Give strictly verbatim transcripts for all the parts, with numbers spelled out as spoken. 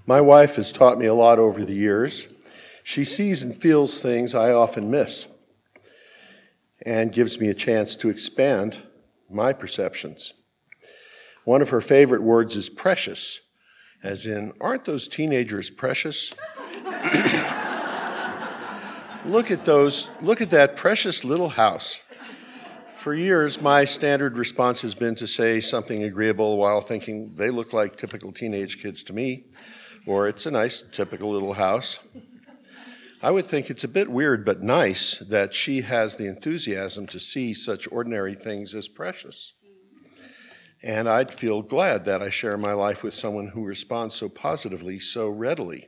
My wife has taught me a lot over the years. She sees and feels things I often miss and gives me a chance to expand my perceptions. One of her favorite words is precious, as in, aren't those teenagers precious? Look at those, look at that precious little house. For years, my standard response has been to say something agreeable while thinking they look like typical teenage kids to me, or it's a nice, typical little house. I would think it's a bit weird but nice that she has the enthusiasm to see such ordinary things as precious. And I'd feel glad that I share my life with someone who responds so positively, so readily.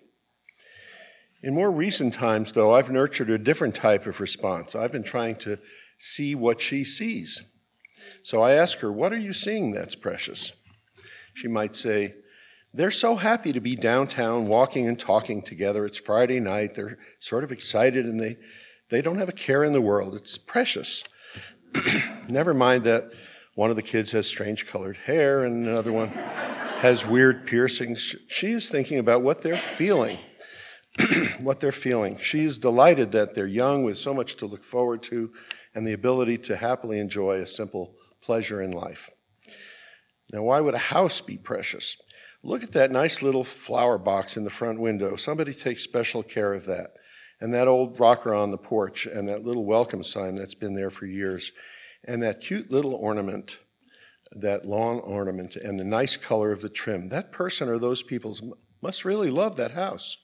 In more recent times, though, I've nurtured a different type of response. I've been trying to see what she sees. So I ask her, what are you seeing that's precious? She might say, they're so happy to be downtown walking and talking together. It's Friday night. They're sort of excited and they, they don't have a care in the world. It's precious. Never mind that one of the kids has strange colored hair and another one has weird piercings. She's thinking about what they're feeling. what they're feeling. She's delighted that they're young with so much to look forward to and the ability to happily enjoy a simple pleasure in life. Now, why would a house be precious? Look at that nice little flower box in the front window. Somebody takes special care of that. And that old rocker on the porch and that little welcome sign that's been there for years. And that cute little ornament, that lawn ornament, and the nice color of the trim. That person or those people must really love that house.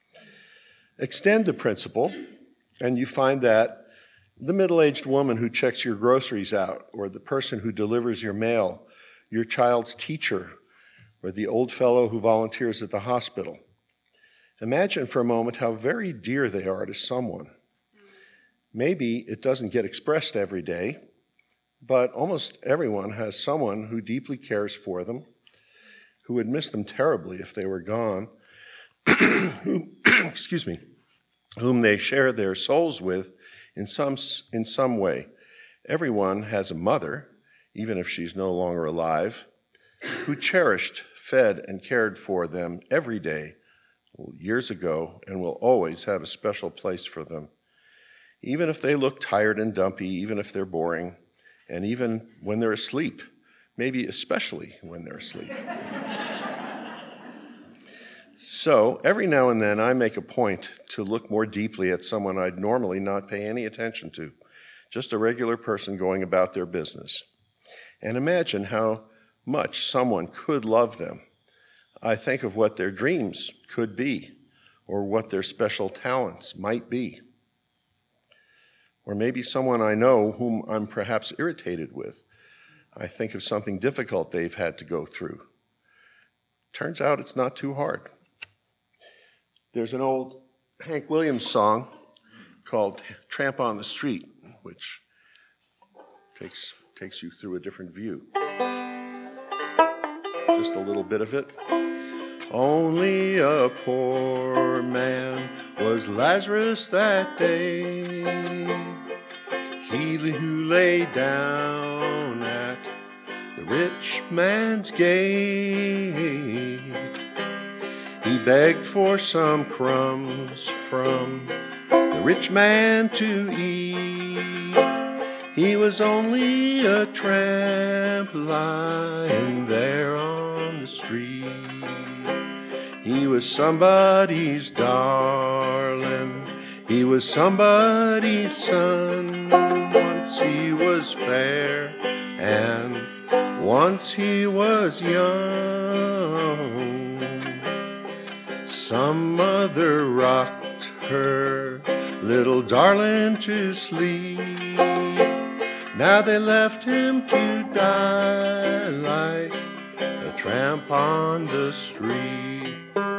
Extend the principle, and you find that the middle-aged woman who checks your groceries out, or the person who delivers your mail, your child's teacher, or the old fellow who volunteers at the hospital. Imagine for a moment how very dear they are to someone. Maybe it doesn't get expressed every day, but almost everyone has someone who deeply cares for them, who would miss them terribly if they were gone, who, excuse me, whom they share their souls with in some, in some way. Everyone has a mother, even if she's no longer alive, who cherished, fed, and cared for them every day years ago and will always have a special place for them. Even if they look tired and dumpy, even if they're boring, and even when they're asleep, maybe especially when they're asleep. So every now and then I make a point to look more deeply at someone I'd normally not pay any attention to, just a regular person going about their business, and imagine how much someone could love them. I think of what their dreams could be, or what their special talents might be. Or maybe someone I know whom I'm perhaps irritated with. I think of something difficult they've had to go through. Turns out it's not too hard. There's an old Hank Williams song called Tramp on the Street, which takes, takes you through a different view. Just a little bit of it. Only a poor man was Lazarus that day, he who lay down at the rich man's gate. He begged for some crumbs from the rich man to eat. He was only a tramp lying there on the street. He was somebody's darling. He was somebody's son. Once he was fair and once he was young. Some mother rocked her little darling to sleep. Now they left him to die like a tramp on the street.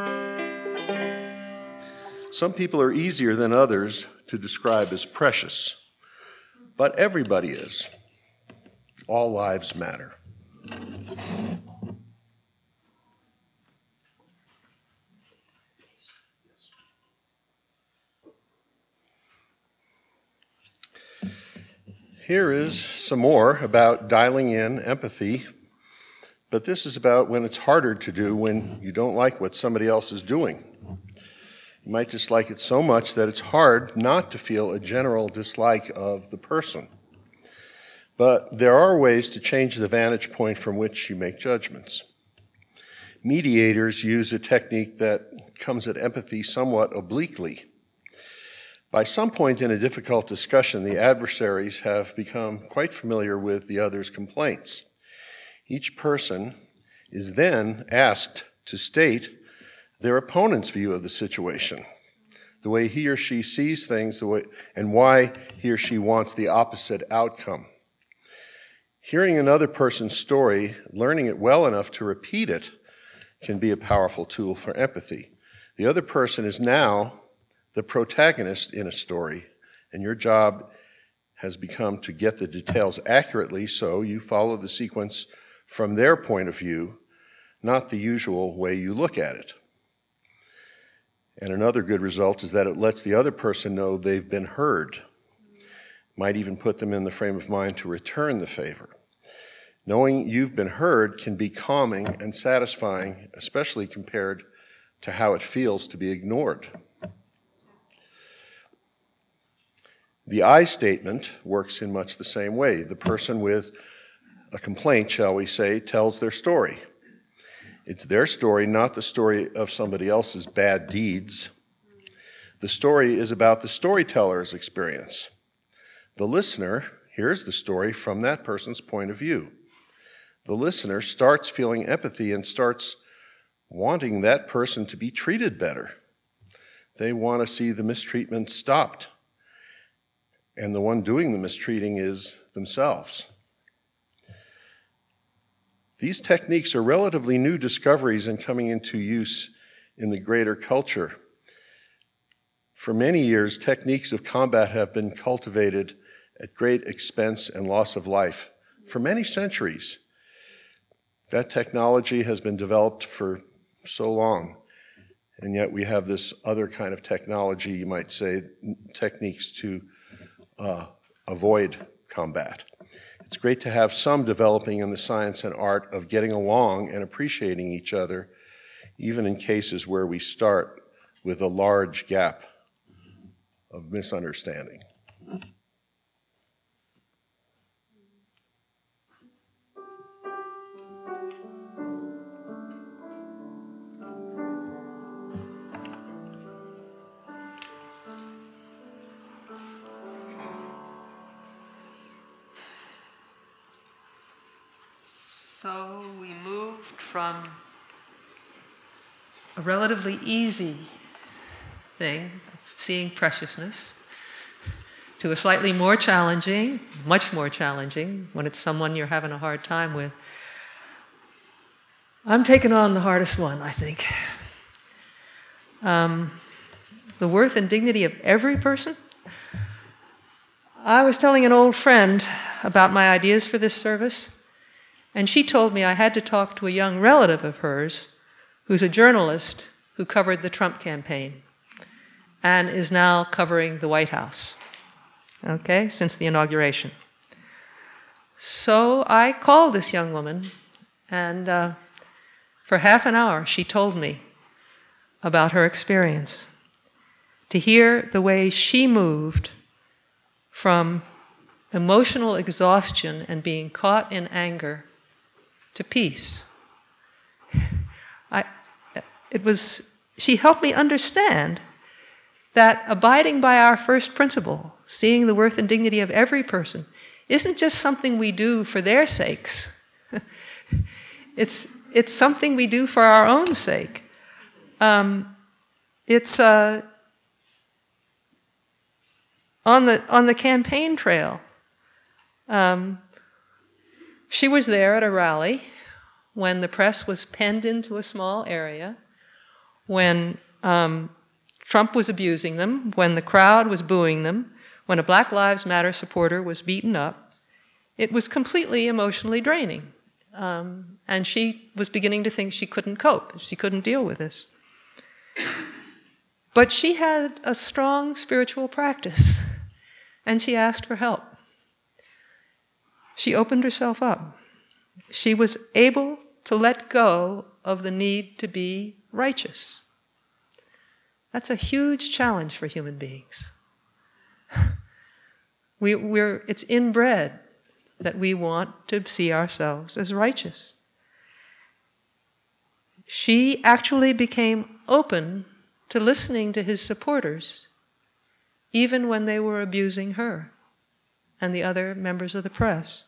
Some people are easier than others to describe as precious, but everybody is. All lives matter. Here is some more about dialing in empathy, but this is about when it's harder to do when you don't like what somebody else is doing. You might dislike it so much that it's hard not to feel a general dislike of the person. But there are ways to change the vantage point from which you make judgments. Mediators use a technique that comes at empathy somewhat obliquely. By some point in a difficult discussion, the adversaries have become quite familiar with the other's complaints. Each person is then asked to state their opponent's view of the situation, the way he or she sees things, the way, and why he or she wants the opposite outcome. Hearing another person's story, learning it well enough to repeat it, can be a powerful tool for empathy. The other person is now the protagonist in a story, and your job has become to get the details accurately, so you follow the sequence from their point of view, not the usual way you look at it. And another good result is that it lets the other person know they've been heard. Might even put them in the frame of mind to return the favor. Knowing you've been heard can be calming and satisfying, especially compared to how it feels to be ignored. The I statement works in much the same way. The person with a complaint, shall we say, tells their story. It's their story, not the story of somebody else's bad deeds. The story is about the storyteller's experience. The listener hears the story from that person's point of view. The listener starts feeling empathy and starts wanting that person to be treated better. They want to see the mistreatment stopped. And the one doing the mistreating is themselves. These techniques are relatively new discoveries and coming into use in the greater culture. For many years, techniques of combat have been cultivated at great expense and loss of life. For many centuries, that technology has been developed for so long, and yet we have this other kind of technology, you might say, techniques to uh, avoid combat. It's great to have some developing in the science and art of getting along and appreciating each other, even in cases where we start with a large gap of misunderstanding. So we moved from a relatively easy thing, seeing preciousness, to a slightly more challenging, much more challenging, when it's someone you're having a hard time with. I'm taking on the hardest one, I think. Um, the worth and dignity of every person. I was telling an old friend about my ideas for this service, and she told me I had to talk to a young relative of hers who's a journalist who covered the Trump campaign and is now covering the White House, okay, since the inauguration. So I called this young woman, and uh, for half an hour she told me about her experience. To hear the way she moved from emotional exhaustion and being caught in anger to peace. I, it was, she helped me understand that abiding by our first principle, seeing the worth and dignity of every person, isn't just something we do for their sakes. it's, it's something we do for our own sake. Um, it's uh, on the on the campaign trail. Um, She was there at a rally when the press was penned into a small area, when um, Trump was abusing them, when the crowd was booing them, when a Black Lives Matter supporter was beaten up. It was completely emotionally draining. Um, and she was beginning to think she couldn't cope, she couldn't deal with this. But she had a strong spiritual practice, and she asked for help. She opened herself up. She was able to let go of the need to be righteous. That's a huge challenge for human beings. we, we're, it's inbred that we want to see ourselves as righteous. She actually became open to listening to his supporters, even when they were abusing her and the other members of the press,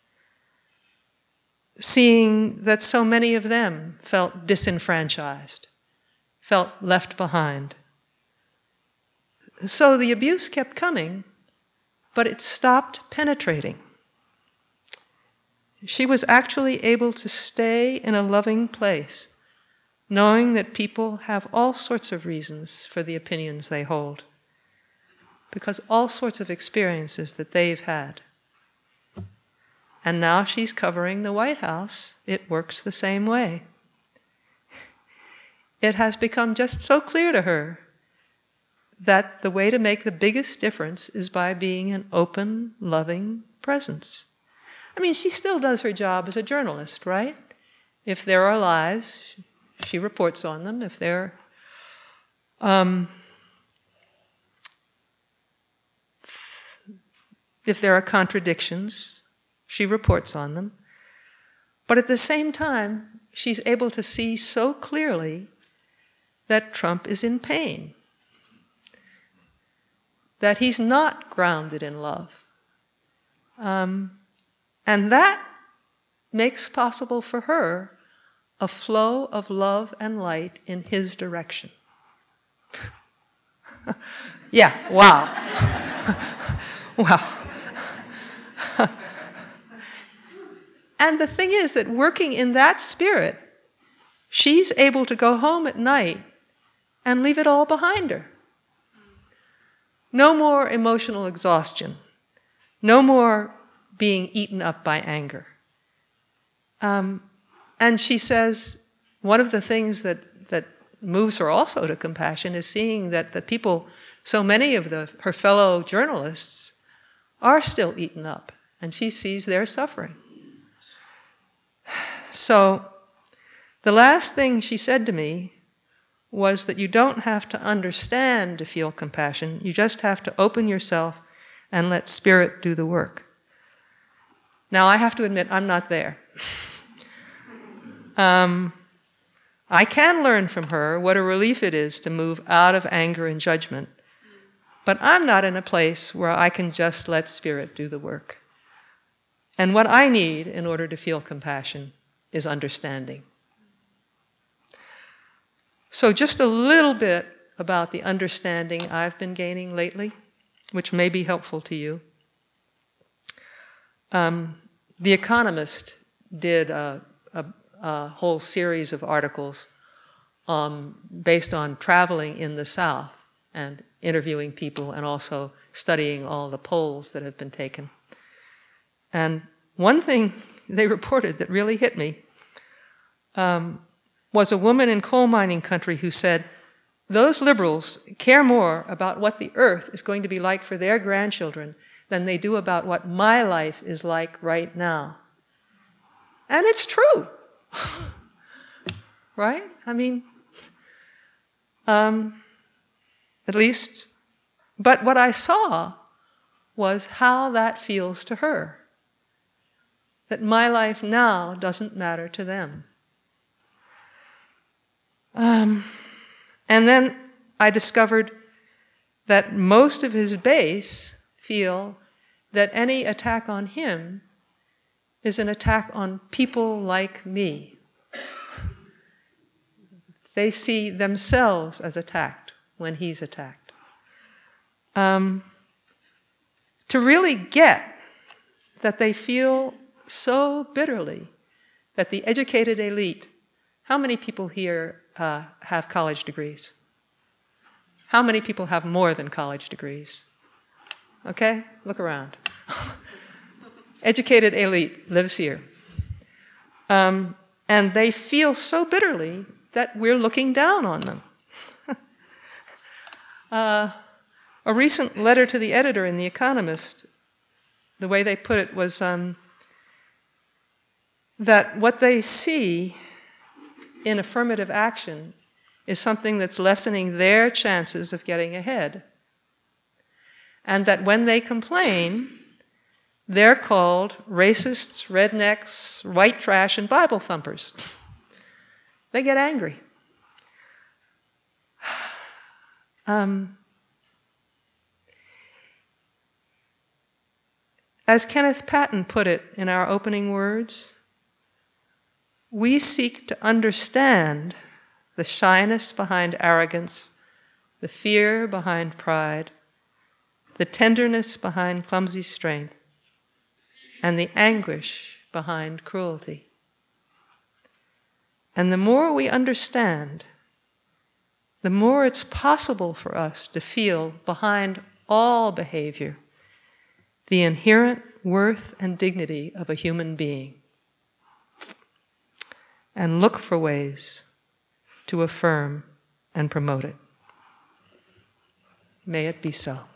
seeing that so many of them felt disenfranchised, felt left behind. So the abuse kept coming, but it stopped penetrating. She was actually able to stay in a loving place, knowing that people have all sorts of reasons for the opinions they hold, because all sorts of experiences that they've had. And now she's covering the White House. It works the same way. It has become just so clear to her that the way to make the biggest difference is by being an open, loving presence. I mean, she still does her job as a journalist, right? If there are lies, she reports on them. If there um, if there are contradictions, she reports on them. But at the same time, she's able to see so clearly that Trump is in pain, that he's not grounded in love. Um, and that makes possible for her a flow of love and light in his direction. Yeah, wow. Wow. And the thing is that working in that spirit, she's able to go home at night and leave it all behind her. No more emotional exhaustion. No more being eaten up by anger. Um, and she says one of the things that, that moves her also to compassion is seeing that the people, so many of the, her fellow journalists, are still eaten up, and she sees their suffering. So the last thing she said to me was that you don't have to understand to feel compassion. You just have to open yourself and let Spirit do the work. Now, I have to admit, I'm not there. um, I can learn from her what a relief it is to move out of anger and judgment, but I'm not in a place where I can just let Spirit do the work. And what I need in order to feel compassion is understanding. So just a little bit about the understanding I've been gaining lately, which may be helpful to you. Um, The Economist did a, a, a whole series of articles um, based on traveling in the South and interviewing people and also studying all the polls that have been taken. And one thing they reported that really hit me um, was a woman in coal mining country who said, those liberals care more about what the earth is going to be like for their grandchildren than they do about what my life is like right now. And it's true. Right? I mean, um, at least, but what I saw was how that feels to her. That my life now doesn't matter to them. Um, and then I discovered that most of his base feel that any attack on him is an attack on people like me. They see themselves as attacked when he's attacked. Um, to really get that they feel so bitterly that the educated elite, how many people here uh, have college degrees? How many people have more than college degrees? Okay, look around. Educated elite lives here. Um, and they feel so bitterly that we're looking down on them. uh, a recent letter to the editor in The Economist, the way they put it was, um, that what they see in affirmative action is something that's lessening their chances of getting ahead. And that when they complain, they're called racists, rednecks, white trash, and Bible thumpers. They get angry. Um, as Kenneth Patton put it in our opening words, we seek to understand the shyness behind arrogance, the fear behind pride, the tenderness behind clumsy strength, and the anguish behind cruelty. And the more we understand, the more it's possible for us to feel behind all behavior the inherent worth and dignity of a human being, and look for ways to affirm and promote it. May it be so.